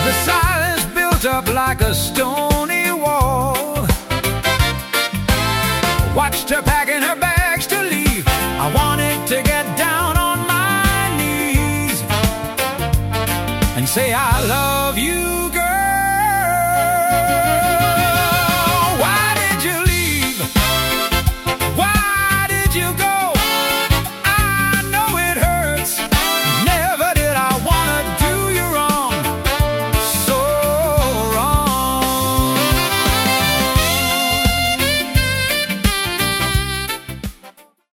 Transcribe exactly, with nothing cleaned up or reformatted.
The silence built up like a stony wall. Watched her packing her bags to leave. I wanted to get down on my knees and say I